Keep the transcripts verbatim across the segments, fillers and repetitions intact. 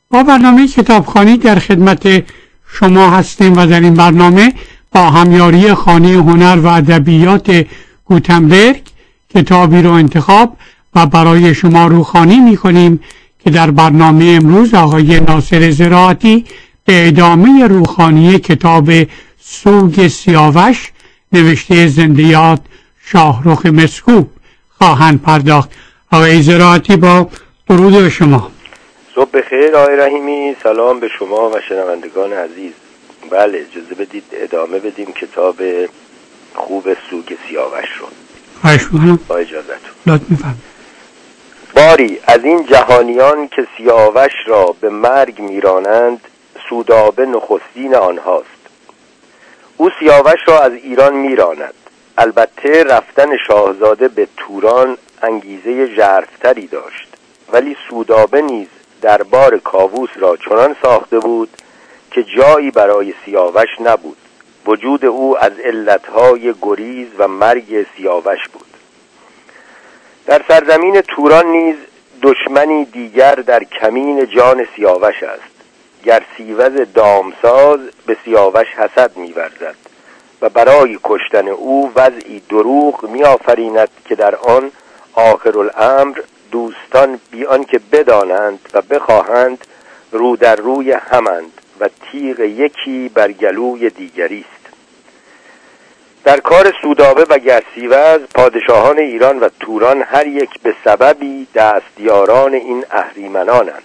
با برنامه کتابخوانی در خدمت شما هستیم و در این برنامه با همیاری خانه هنر و ادبیات گوتنبرگ کتابی رو انتخاب و برای شما روخوانی می کنیم که در برنامه امروز آقای ناصر زراعتی به ادامه روخوانی کتاب سوگ سیاوش نوشته زنده یاد شاهرخ مسکوب خواهند پرداخت. آقای زراعتی با درود به شما. صبح بخیر آقای رحیمی، سلام به شما و شنوندگان عزیز. بله اجازه بدید ادامه بدیم کتاب خوب سوگ سیاوش رو. خواهش می‌کنم. با اجازهتون. لطف می‌فرمایید. باری از این جهانیان که سیاوش را به مرگ میرانند، سودابه نخستین آنهاست. او سیاوش را از ایران میراند. البته رفتن شاهزاده به توران انگیزه ژرف‌تری داشت، ولی سودابه نیز دربار کاووس را چنان ساخته بود که جایی برای سیاوش نبود. وجود او از علتهای گریز و مرگ سیاوش بود. در سرزمین توران نیز دشمنی دیگر در کمین جان سیاوش است. گرسیوز دامساز به سیاوش حسد می‌ورزد و برای کشتن او وضعی دروغ می‌آفریند که در آن آخرالامر دوستان بی آنکه بدانند و بخواهند رو در روی همند و تیغ یکی بر گلوی دیگری است. در کار سودابه و گرسیوز پادشاهان ایران و توران هر یک به سببی دستیاران این اهریمنانند.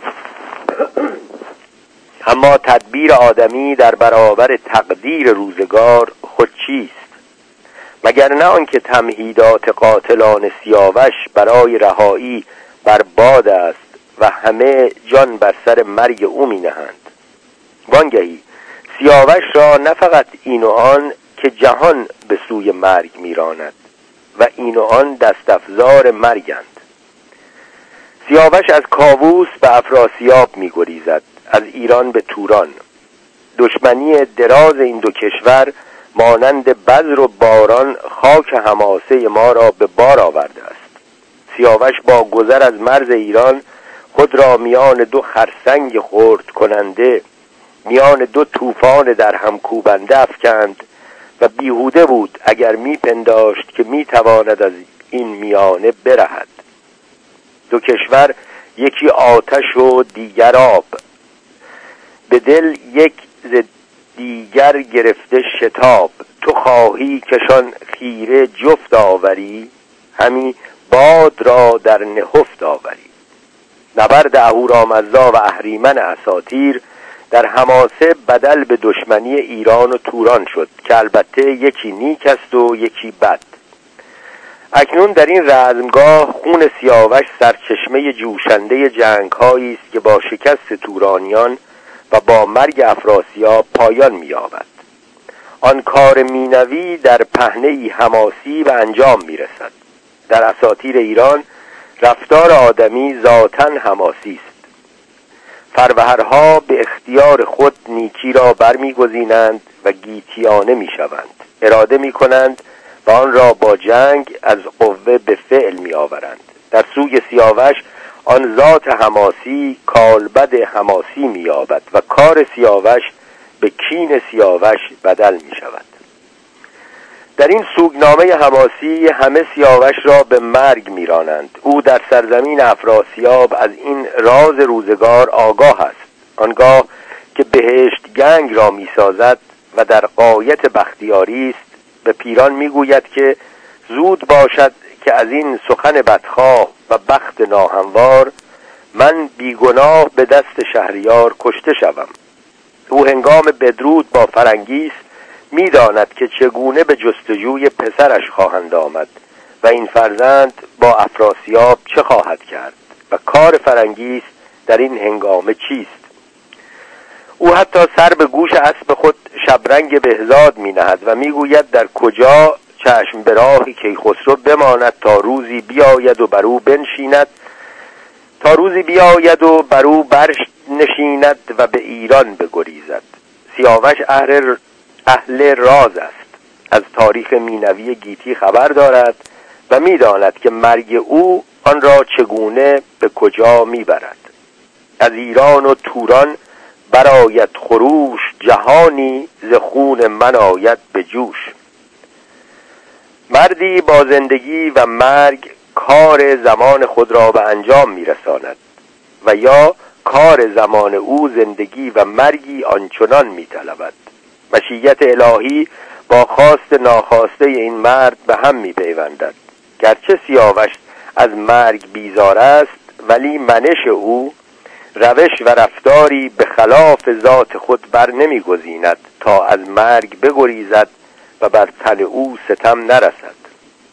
اما تدبیر آدمی در برابر تقدیر روزگار خود چیست؟ مگر نه آنکه تمهیدات قاتلان سیاوش برای رهایی بر باد است و همه جان بر سر مرگ او می نهند. وانگهی سیاوش را نه فقط این و آن که جهان به سوی مرگ می راند و این و آن دستافزار مرگند. سیاوش از کاووس به افراسیاب می گریزد، از ایران به توران. دشمنی دراز این دو کشور مانند بذر و باران خاک حماسه ما را به بار آورده است. سیاوش با گذر از مرز ایران خود را میان دو خرسنگ خرد کننده، میان دو طوفان در هم کوبنده افکند و بیهوده بود اگر میپنداشت که میتواند از این میانه برهد. دو کشور یکی آتش و دیگر آب، به دل یک ز دیگر گرفته شتاب. تو خواهی کشان خیره جفت آوری، همی باد را در نهفت آوری. نبرد اهورامزدا و اهریمن اساطیر در حماسه بدل به دشمنی ایران و توران شد که البته یکی نیک است و یکی بد. اکنون در این رزمگاه خون سیاوش سرچشمه جوشنده جنگ‌هایی است که با شکست تورانیان و با مرگ افراسیاب پایان می‌یابد. آن کار مینوی در پهنه‌ای حماسی و انجام می‌رسد. در اساطیر ایران رفتار آدمی ذاتاً حماسی است. فروهرها به اختیار خود نیکی را برمی‌گزینند و گیتیانه می‌شوند. اراده می‌کنند و آن را با جنگ از قوه به فعل می‌آورند. در سوگ سیاوش آن ذات حماسی کالبد حماسی می‌یابد و کار سیاوش به کین سیاوش بدل می‌شود. در این سوگنامه حماسی همه سیاوش را به مرگ می‌رانند. او در سرزمین افراسیاب از این راز روزگار آگاه است. آنگاه که بهشت گنگ را می‌سازد و در غایت بختیاری است، به پیران می‌گوید که زود باشد که از این سخن بدخواه و بخت ناهموار من بیگناه به دست شهریار کشته شوم. او هنگام بدرود با فرنگیس می‌داند که چگونه به جستجوی پسرش خواهند آمد و این فرزند با افراسیاب چه خواهد کرد و کار فرنگیس در این هنگامه چیست. او حتی سر به گوش اسب خود شبرنگ بهزاد می‌نهد و می‌گوید در کجا چشم به راه کیخسرو بماند تا روزی بیاید و بر او بنشیند تا روزی بیاید و بر او برنشیند و به ایران بگریزد. سیاوش اهل اهل راز است. از تاریخ مینوی گیتی خبر دارد و می‌داند که مرگ او آن را چگونه به کجا می‌برد. از ایران و توران برآید خروش، جهانی ز خون من آید به جوش. مردی با زندگی و مرگ کار زمان خود را به انجام میرساند و یا کار زمان او زندگی و مرگی آنچنان میطلبد. مشیت الهی با خواست ناخواسته این مرد به هم میپیوندد. گرچه سیاوش از مرگ بیزار است، ولی منش او روش و رفتاری به خلاف ذات خود بر نمیگزیند تا از مرگ بگریزد و بر تن او ستم نرسد.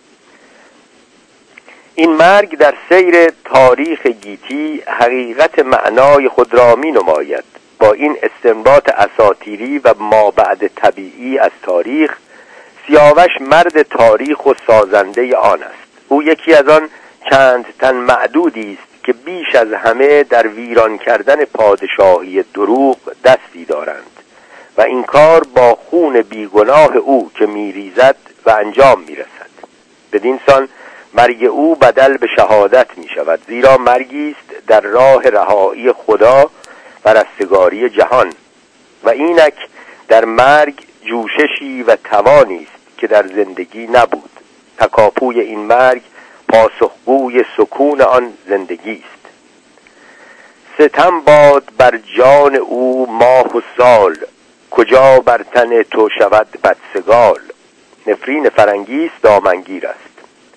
این مرگ در سیر تاریخ گیتی حقیقت معنای خود را می نماید. با این استنباط اساطیری و مابعد طبیعی از تاریخ، سیاوش مرد تاریخ و سازنده آن است. او یکی از آن چند تن معدودی است که بیش از همه در ویران کردن پادشاهی دروغ دستی دارند و این کار با خون بیگناه او که میریزد و انجام میرسد. بدین سان مرگ او بدل به شهادت می شود، زیرا مرگی است در راه رهایی خدا و رستگاری جهان و اینک در مرگ جوششی و توانی است که در زندگی نبود. تکاپوی این مرگ پاسخگوی سکون آن زندگی است. ستم باد بر جان او ماه و سال، کجا بر تن تو شود بدسگال. نفرین فرنگیس دامنگیر است.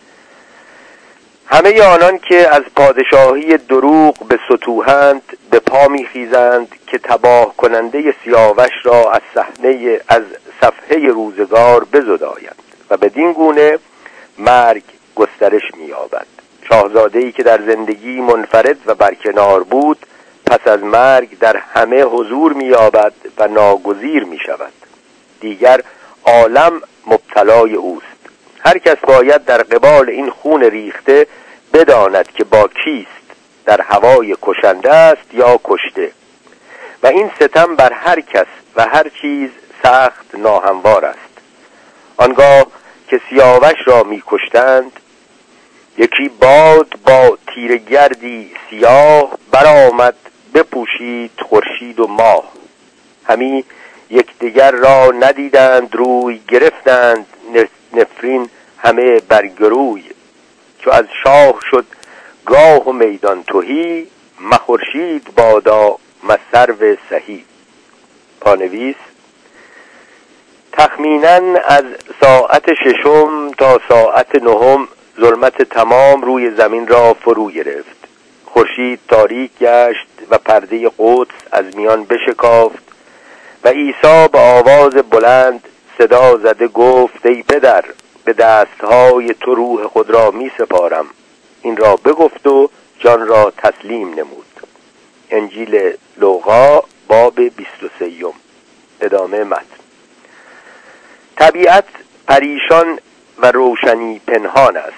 همه آنان که از پادشاهی دروغ به ستوهند به پا می‌خیزند که تباه کننده سیاوش را از صحنه از صفحه روزگار بزدایند و بدین گونه مرگ گسترش می‌یابد. شاهزاده‌ای که در زندگی منفرد و برکنار بود، پس از مرگ در همه حضور می‌یابد و ناگزیر می‌شود. دیگر عالم مبتلای اوست. هر کس باید در قبال این خون ریخته بداند که با کیست، در هوای کشنده است یا کشته. و این ستم بر هر کس و هر چیز سخت ناهموار است. آنگاه که سیاوش را می کشتند، یکی باد با تیر گردی سیاه برآمد، بپوشید خورشید و ماه. همی یکدیگر را ندیدند روی، گرفتند نفرین همه برگروی. چو از شاه شد گاه و میدان تهی، مخورشید بادا مسرو سهی. پانویس: تخمیناً از ساعت ششم تا ساعت نهم ظلمت تمام روی زمین را فرو گرفت. خورشید تاریک گشت و پرده قدس از میان بشکافت و عیسی به آواز بلند صدا زده گفت: ای پدر، به دستهای تو روح خود را می سپارم. این را بگفت و جان را تسلیم نمود. انجیل لوقا باب بیست و سه. ادامه متن. طبیعت پریشان و روشنی پنهان است.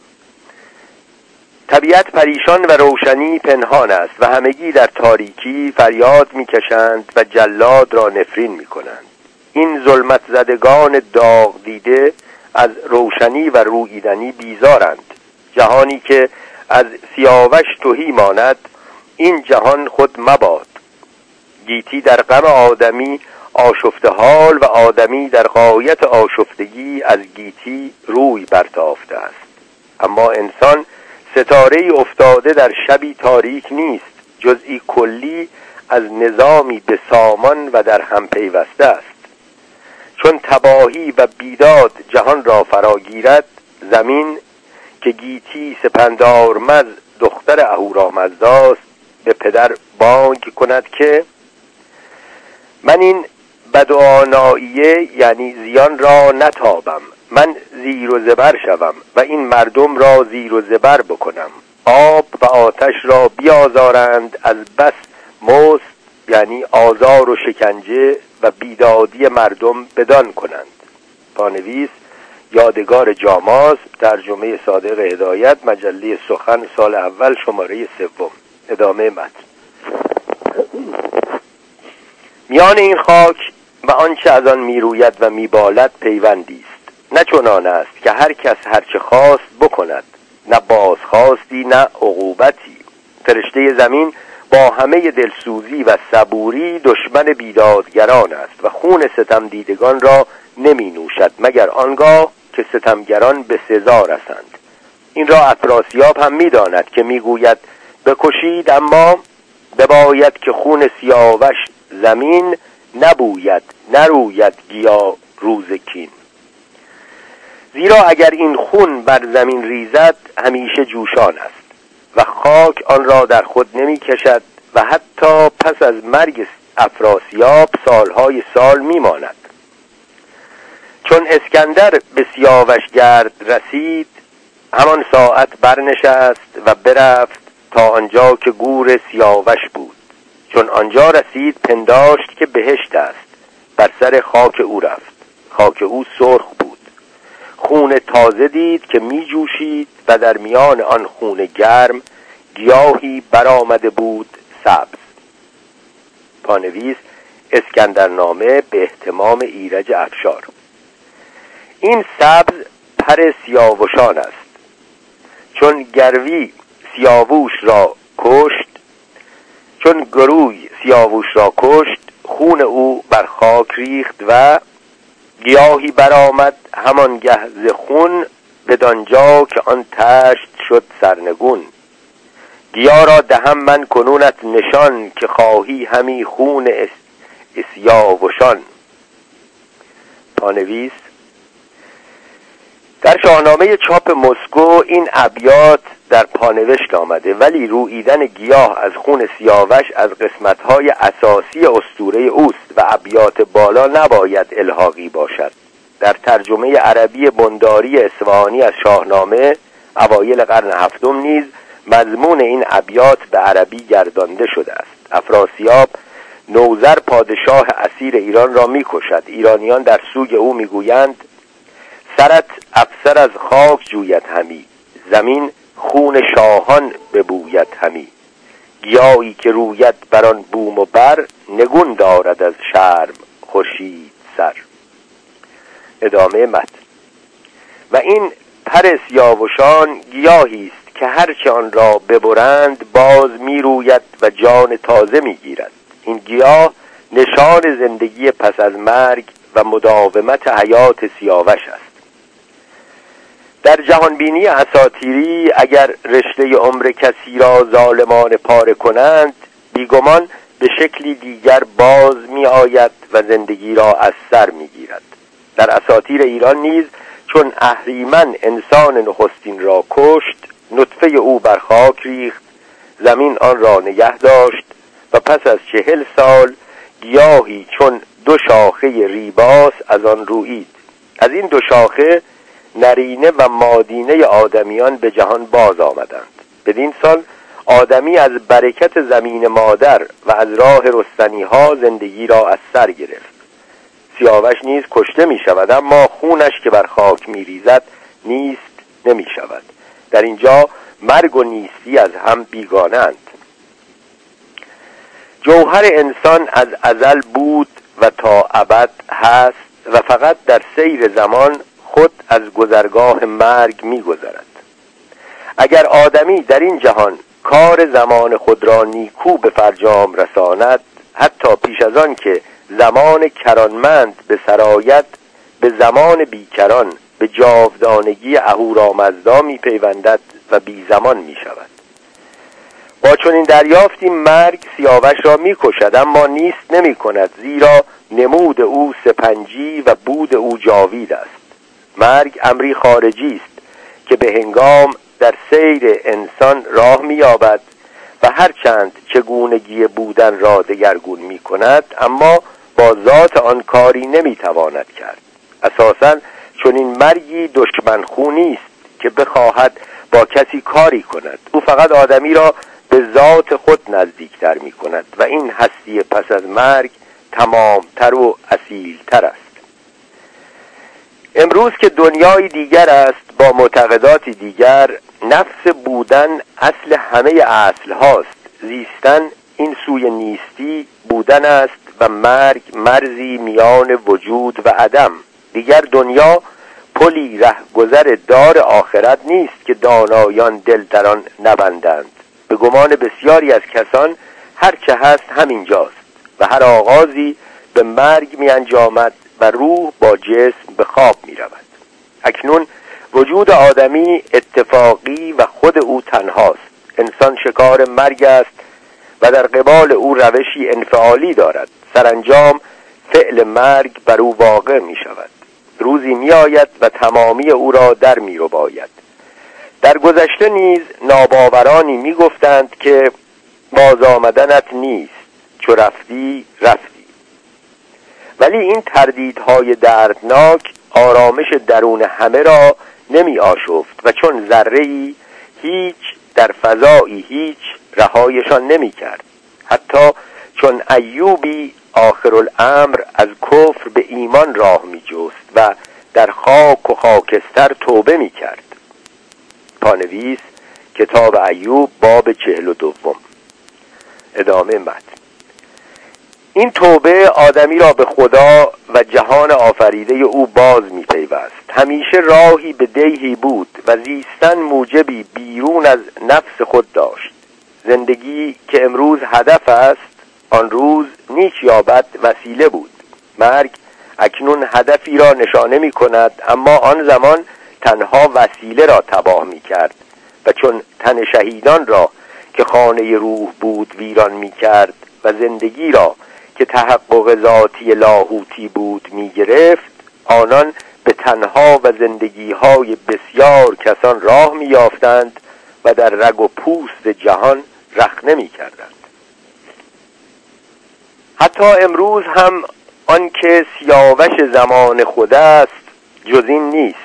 طبیعت پریشان و روشنی پنهان است و همگی در تاریکی فریاد می‌کشند و جلاد را نفرین می‌کنند. این ظلمت زدگان داغ دیده از روشنی و روییدنی بیزارند. جهانی که از سیاوش تهی ماند، این جهان خود مباد. گیتی در غم آدمی آشفته حال و آدمی در غایت آشفتگی از گیتی روی برتافته است. اما انسان ستاره‌ای افتاده در شبی تاریک نیست، جزئی کلی از نظامی به سامان و در هم پیوسته است. چون تباهی و بیداد جهان را فراگیرد، زمین که گیتی سپندارمز دختر اهورامزداست به پدر بانگ کند که من این بدواناییه یعنی زیان را نتابم، من زیر و زبر شوم و این مردم را زیر و زبر بکنم. آب و آتش را بیازارند از بس مست، یعنی آزار و شکنجه و بیدادی مردم بدان کنند. پانویس: یادگار جاماس، ترجمه صادق هدایت، مجله سخن، سال اول، شماره سوم. ادامه متن. میان این خاک و آنچه از آن میروید و میبالد پیوندی است. نه چنان است که هر کس هرچه خواست بکند، نه بازخواستی نه عقوبتی. فرشته زمین با با همه دلسوزی و صبوری دشمن بیدادگران است و خون ستم دیدگان را نمی نوشد مگر آنگاه که ستمگران به سزا رسند. این را افراسیاب هم می داند که می گوید بکشید اما بباید که خون سیاوش زمین نبوید نروید گیا روز کین. زیرا اگر این خون بر زمین ریزد همیشه جوشان است و خاک آن را در خود نمی کشد و حتی پس از مرگ افراسیاب سالهای سال می ماند. چون اسکندر به سیاوش گرد رسید همان ساعت برنشست و برفت تا آنجا که گور سیاوش بود. چون آنجا رسید پنداشت که بهشت است، بر سر خاک او رفت. خاک او سرخ بود. خون تازه دید که می جوشید و در میان آن خون گرم گیاهی برآمده بود سبز. پانویس اسکندرنامه به اهتمام ایرج افشار. این سبز پر سیاوشان است. چون گروی سیاووش را کشت چون گروی سیاووش را کشت خون او بر خاک ریخت و گیاهی برآمد همان گه ز خون بدانجا که آن تشت شد سرنگون. گیا را دهم من کنونت نشان که خواهی همی خون سیاوشان. پانویس در شاهنامه چاپ مسکو این ابیات در پانوشت آمده، ولی روییدن گیاه از خون سیاوش از قسمت‌های اساسی اسطوره اوست و ابیات بالا نباید الحاقی باشد. در ترجمه عربی بنداری اصفهانی از شاهنامه اوایل قرن هفتم نیز مضمون این ابیات به عربی گردانده شده است. افراسیاب نوذر پادشاه اسیر ایران را می‌کشد. ایرانیان در سوگ او می‌گویند سرت افسر از خاک جوید همی، زمین خون شاهان ببوید همی. گیاهی که روید بران بوم و بر، نگون دارد از شرم خورشید سر. ادامه متن. و این پر سیاوشان گیاهی است که هرچه آن را ببرند باز می روید و جان تازه می گیرد. این گیاه نشان زندگی پس از مرگ و مداومت حیات سیاوش است. در جهانبینی اساطیری اگر رشته عمر کسی را ظالمان پاره کنند بیگمان به شکلی دیگر باز می آید و زندگی را از سر می گیرد. در اساطیر ایران نیز چون اهریمن انسان نخستین را کشت، نطفه او بر خاک ریخت، زمین آن را نگه داشت و پس از چهل سال گیاهی چون دو شاخه ریباس از آن رویید. از این دو شاخه نرینه و مادینه آدمیان به جهان باز آمدند. بدین سال آدمی از برکت زمین مادر و از راه رستنی ها زندگی را از سر گرفت. سیاوش نیز کشته می شود اما خونش که بر خاک می ریزد نیست نمی شود. در اینجا مرگ و نیستی از هم بیگانند. جوهر انسان از ازل بود و تا ابد هست و فقط در سیر زمان خود از گذرگاه مرگ می گذرد. اگر آدمی در این جهان کار زمان خود را نیکو به فرجام رساند، حتی پیش از آن که زمان کرانمند به سرایت به زمان بیکران به جاودانگی اهورامزدا می پیوندد و بی زمان می شود. با چنین دریافتی مرگ سیاوش را می کشد اما نیست نمی کند، زیرا نمود او سپنجی و بود او جاوید است. مرگ امری خارجی است که به هنگام در سیر انسان راه می‌یابد و هرچند چگونگی بودن را دگرگون می‌کند اما با ذات آن کاری نمی‌تواند کرد. اساساً چون این مرگی دشمن خونی است که بخواهد با کسی کاری کند. او فقط آدمی را به ذات خود نزدیکتر می‌کند و این هستی پس از مرگ تمامتر و اصیلتر است. امروز که دنیای دیگر است با معتقداتی دیگر، نفس بودن اصل همه اصل هاست. زیستن این سوی نیستی بودن است و مرگ مرزی میان وجود و عدم. دیگر دنیا پلی رهگذر دار آخرت نیست که دانایان دل در آن نبندند. به گمان بسیاری از کسان هر چه هست همینجاست و هر آغازی به مرگ می انجامد و روح با جسم به خواب می رود. اکنون وجود آدمی اتفاقی و خود او تنهاست. انسان شکار مرگ است و در قبال او روشی انفعالی دارد. سرانجام فعل مرگ بر او واقع می شود. روزی می آید و تمامی او را در می رو باید. در گذشته نیز ناباورانی می گفتند که باز آمدنت نیست، چو رفتی رفتی. ولی این تردیدهای دردناک آرامش درون همه را نمی آشفت و چون ذره‌ای هیچ در فضایی هیچ رهایشان نمی کرد. حتی چون ایوبی آخرالامر از کفر به ایمان راه می جست و در خاک و خاکستر توبه می کرد. پانویس کتاب ایوب باب چهل و دوم. ادامه متن. این توبه آدمی را به خدا و جهان آفریده او باز می پیوست. همیشه راهی به دیهی بود و زیستن موجبی بیرون از نفس خود داشت. زندگی که امروز هدف است، آن روز نیک یابد وسیله بود. مرگ اکنون هدفی را نشانه می کند، اما آن زمان تنها وسیله را تباه می کرد و چون تن شهیدان را که خانه روح بود ویران می کرد و زندگی را که تحقق ذاتی لاهوتی بود می گرفت، آنان به تنها و زندگی‌های بسیار کسان راه می یافتند و در رگ و پوست جهان رخنه می کردند. حتی امروز هم آن که سیاوش زمان خود است جز این نیست.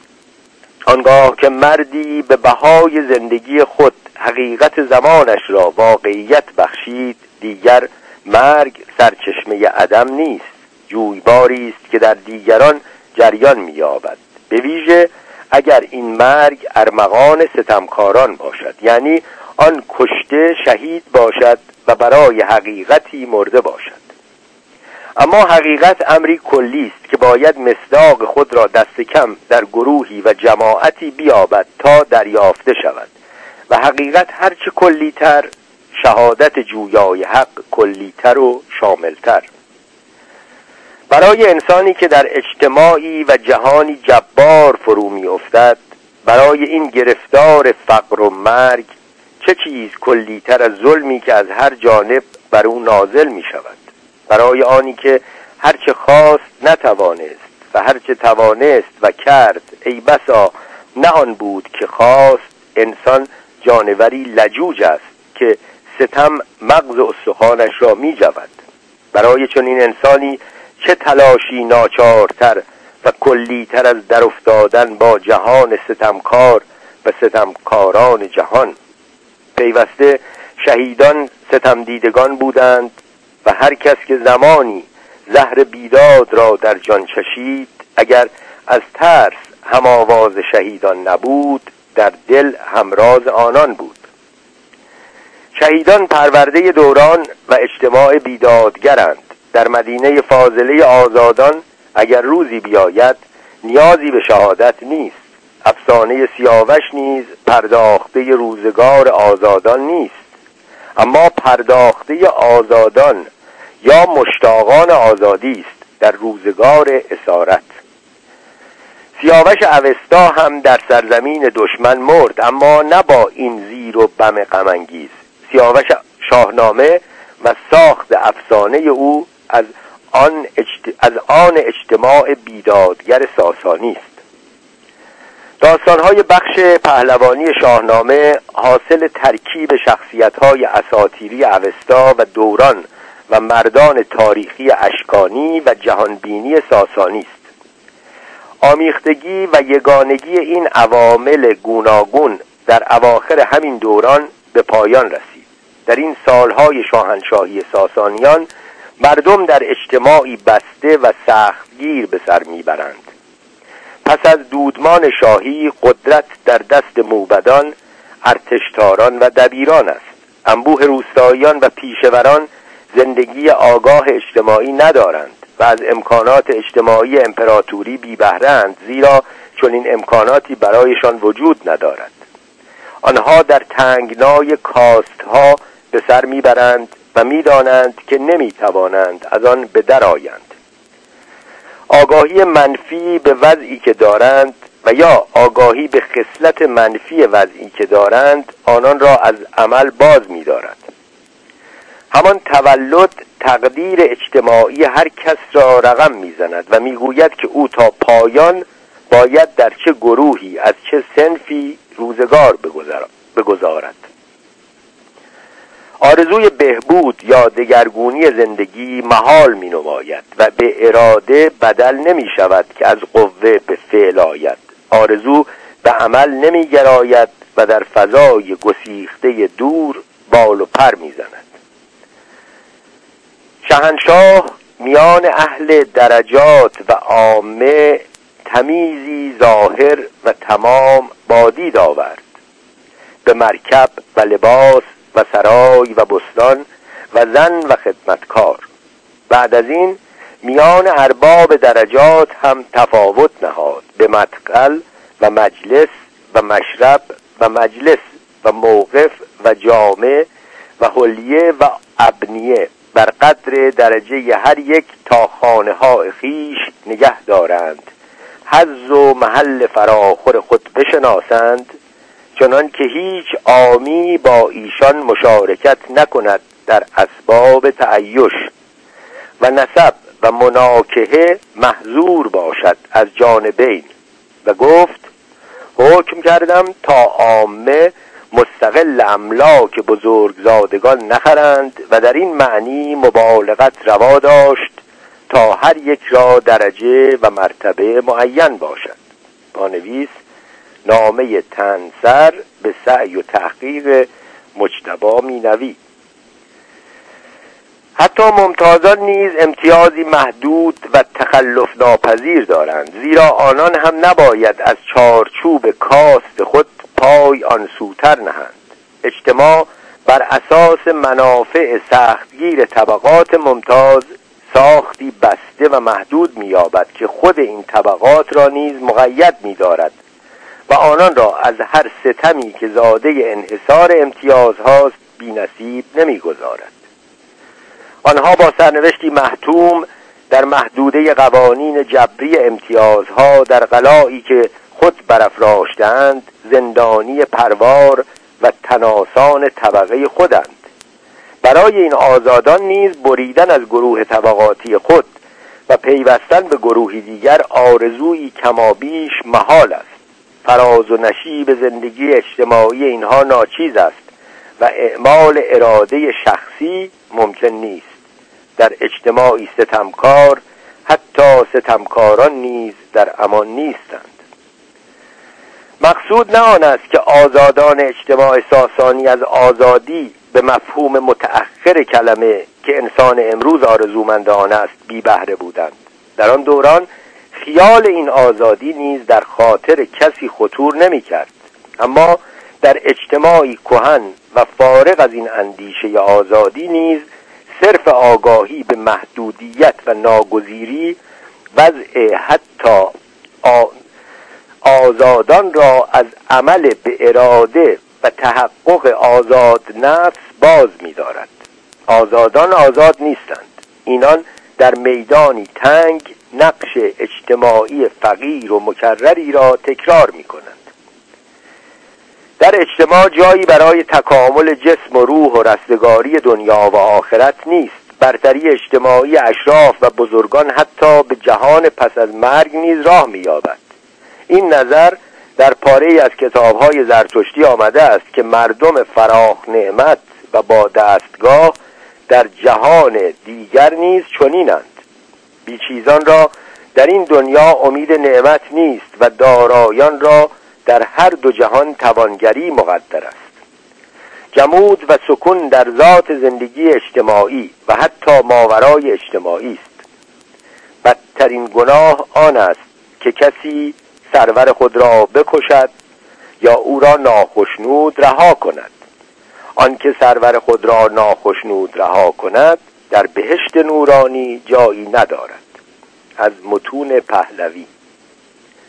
آنگاه که مردی به بهای زندگی خود حقیقت زمانش را واقعیت بخشید، دیگر مرگ سرچشمه عدم نیست، جویباری است که در دیگران جریان می‌یابد. به ویژه اگر این مرگ ارمغان ستمکاران باشد، یعنی آن کشته شهید باشد و برای حقیقتی مرده باشد. اما حقیقت امری کلی است که باید مصداق خود را دست کم در گروهی و جماعتی بیابد تا دریافته شود و حقیقت هرچه کلی‌تر، شهادت جویای حق کلی‌تر و شامل‌تر. برای انسانی که در اجتماعی و جهانی جبار فرو می افتد، برای این گرفتار فقر و مرگ، چه چیز کلی‌تر از ظلمی که از هر جانب بر او نازل می شود؟ برای آنی که هرچه خواست نتوانست و هرچه توانست و کرد، ای بسا نه آن بود که خواست. انسان جانوری لجوج است که ستم مغز استخوانش را می جود. برای چون این انسانی چه تلاشی ناچارتر و کلیتر از در افتادن با جهان ستمکار و ستمکاران جهان. پیوسته شهیدان ستم دیدگان بودند و هر کس که زمانی زهر بیداد را در جان چشید، اگر از ترس هم آواز شهیدان نبود، در دل همراز آنان بود. شهیدان پرورده دوران و اجتماع بیدادگرند. در مدینه فاضله آزادان اگر روزی بیاید نیازی به شهادت نیست. افسانه سیاوش نیز پرداخته روزگار آزادان نیست، اما پرداخته آزادان یا مشتاقان آزادی است در روزگار اسارت. سیاوش اوستا هم در سرزمین دشمن مرد، اما نه با این زیر و بم غم‌انگیز. سیاوش شاهنامه و ساخت افسانه او از آن اجت... از آن اجتماع بیدادگر ساسانی است. داستان‌های بخش پهلوانی شاهنامه حاصل ترکیب شخصیت‌های اساطیری اوستا و دوران و مردان تاریخی اشکانی و جهانبینی ساسانی است. آمیختگی و یگانگی این عوامل گوناگون در اواخر همین دوران به پایان رسید. در این سالهای شاهنشاهی ساسانیان مردم در اجتماعی بسته و سختگیر به سر میبرند. پس از دودمان شاهی قدرت در دست موبدان، ارتشتاران و دبیران است. انبوه روستاییان و پیشوران زندگی آگاه اجتماعی ندارند و از امکانات اجتماعی امپراتوری بی بهره‌اند، زیرا چون این امکاناتی برایشان وجود ندارد. آنها در تنگنای کاست‌ها به سر میبرند و می‌دانند که نمی‌توانند از آن به در آیند. آگاهی منفی به وضعی که دارند و یا آگاهی به خصلت منفی وضعی که دارند آنان را از عمل باز می‌دارد. همان تولد تقدیر اجتماعی هر کس را رقم می‌زند و می‌گوید که او تا پایان باید در چه گروهی از چه صنفی روزگار بگذارد. آرزوی بهبود یا دگرگونی زندگی محال می نماید و به اراده بدل نمی شود که از قوه به فعل آید. آرزو به عمل نمی گراید و در فضای گسیخته دور بال و پر می زند. شاهنشاه میان اهل درجات و عامه تمیزی ظاهر و تمام بادید آورد. به مرکب و لباس و سرای و بستان و زن و خدمتکار. بعد از این میان ارباب درجات هم تفاوت نهاد به مدخل و مجلس و مشرب و مجلس و موقف و جامع و حلیه و ابنیه بر قدر درجه هر یک تا خانه ها خیش نگه دارند، حظ و محل فراخور خود بشناسند، چنان که هیچ عامی با ایشان مشارکت نکند در اسباب تعیش و نسب و مناکحه محظور باشد از جانبین. و گفت حکم کردم تا عامه مستقل املاک بزرگزادگان نخرند و در این معنی مبالغت روا داشت تا هر یک را درجه و مرتبه معین باشد. پانویس نامه تنسر به سعی و تحقیق مجتبی مینوی. حتی ممتازان نیز امتیازی محدود و تخلف ناپذیر دارند، زیرا آنان هم نباید از چارچوب کاست خود پای آن سوتر نهند. اجتماع بر اساس منافع سختگیر طبقات ممتاز ساختی بسته و محدود می‌یابد که خود این طبقات را نیز مقید می‌دارد و آنان را از هر ستمی که زاده انحصار امتیازهاست بی‌نصیب نمی‌گذارد. آنها با سرنوشتی محتوم در محدوده قوانین جبری امتیازها در قلائی که خود برافراشتند زندانی پروار و تناسان طبقه خودند. برای این آزادان نیز بریدن از گروه طبقاتی خود و پیوستن به گروهی دیگر آرزویی کمابیش محال است. فراز و نشیب زندگی اجتماعی اینها ناچیز است و اعمال اراده شخصی ممکن نیست. در اجتماعی ستمکار حتی ستمکاران نیز در امان نیستند. مقصود نه آن است که آزادان اجتماع ساسانی از آزادی به مفهوم متأخر کلمه که انسان امروز آرزومند آن است بی بهره بودند. در آن دوران خیال این آزادی نیز در خاطر کسی خطور نمی کرد. اما در اجتماعی کهن و فارغ از این اندیشه آزادی نیز صرف آگاهی به محدودیت و ناگزیری وضع حتی آزادان را از عمل به اراده و تحقق آزاد نفس باز می دارد. آزادان آزاد نیستند. اینان در میدانی تنگ نقش اجتماعی فقیر و مکرری را تکرار می کنند. در اجتماع جایی برای تکامل جسم و روح و رستگاری دنیا و آخرت نیست. برتری اجتماعی اشراف و بزرگان حتی به جهان پس از مرگ نیز راه می‌یابد. این نظر در پاره‌ای از کتاب‌های زرتشتی آمده است که مردم فراخ نعمت و با دستگاه در جهان دیگر نیز چنینند. بیچیزان را در این دنیا امید نعمت نیست و دارایان را در هر دو جهان توانگری مقدر است. جمود و سکون در ذات زندگی اجتماعی و حتی ماورای اجتماعی است. بدترین گناه آن است که کسی سرور خود را بکشد یا او را ناخشنود رها کند. آن که سرور خود را ناخشنود رها کند در بهشت نورانی جایی ندارد. از متون پهلوی.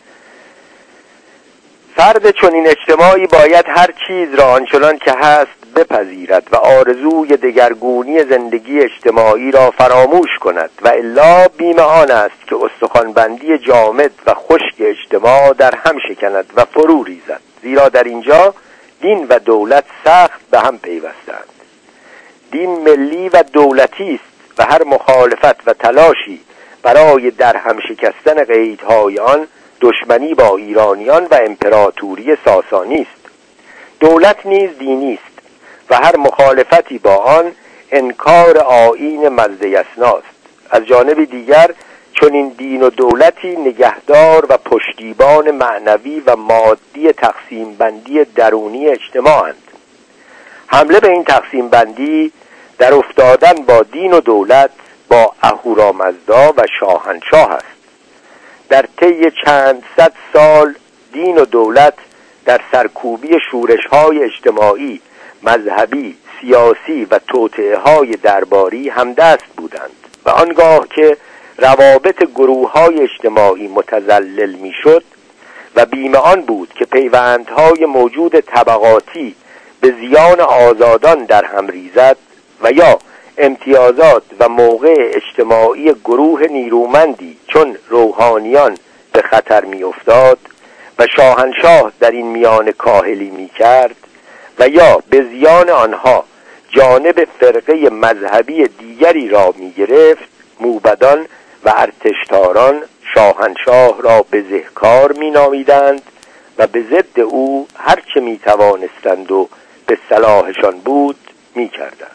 فرد چنین اجتماعی باید هر چیز را آنچنان که هست بپذیرد و آرزوی دگرگونی زندگی اجتماعی را فراموش کند و الا بیم آن است که استخوانبندی جامد و خشک اجتماع در هم شکند و فرو ریزد، زیرا در اینجا دین و دولت سخت به هم پیوستند. دین ملی و دولتی است و هر مخالفت و تلاشی برای در هم شکستن قیدهای آن دشمنی با ایرانیان و امپراتوری ساسانی است. دولت نیز دینی است و هر مخالفتی با آن انکار آیین مزد یسناست. از جانب دیگر چون این دین و دولتی نگهدار و پشتیبان معنوی و مادی تقسیم بندی درونی اجتماعند. حمله به این تقسیم بندی در افتادن با دین و دولت با اهورامزدا و شاهنشاه است. در طی چند صد سال دین و دولت در سرکوبی شورش‌های اجتماعی، مذهبی، سیاسی و توطئه‌های درباری همدست بودند و آنگاه که روابط گروه‌های اجتماعی متزلزل می‌شد و بیم آن بود که پیوندهای موجود طبقاتی به زیان آزادان در هم ریزد و یا امتیازات و موقع اجتماعی گروه نیرومندی چون روحانیان به خطر می‌افتاد و شاهنشاه در این میان کاهلی می‌کرد و یا به زیان آنها جانب فرقه مذهبی دیگری را می‌گرفت، موبدان و ارتشتاران شاهنشاه را بزهکار می‌نامیدند و به ضد او هر چه می‌توانستند و به صلاحشان بود می‌کردند.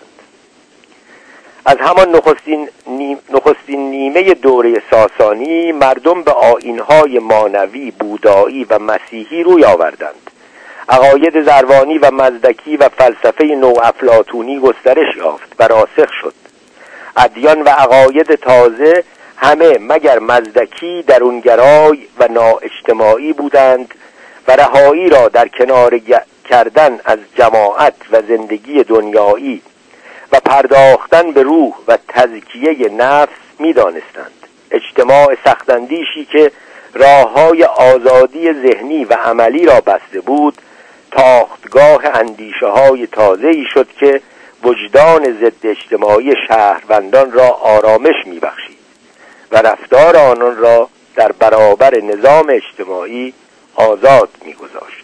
از همان نخستین, نیم، نخستین نیمه دوره ساسانی مردم به آیین‌های مانوی، بودایی و مسیحی روی آوردند. عقاید زروانی و مزدکی و فلسفه نوافلاطونی گسترش یافت و راسخ شد. ادیان و عقاید تازه همه مگر مزدکی درونگرای و نااجتماعی بودند و رهایی را در کنار کردن از جماعت و زندگی دنیایی و پرداختن به روح و تزکیه نفس می دانستند. اجتماع سخت‌اندیشی که راه‌های آزادی ذهنی و عملی را بسته بود، تاختگاه اندیشه‌های تازه‌ای شد که وجدان ضد اجتماعی شهروندان را آرامش می‌بخشید و رفتار آنان را در برابر نظام اجتماعی آزاد می‌گذاشت.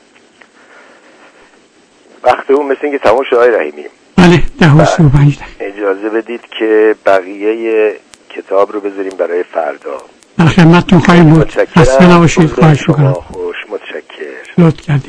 وقت اون مثل اینکه تمام شد. آقای رحیمی، بله، ده و سی و پنج دقیقه. اجازه بدید که بقیه کتاب رو بذاریم برای فردا. در خدمتتون خواهیم بود. خسته نباشید. خواهش می‌کنم. خوش متشکرم. لطف کردید.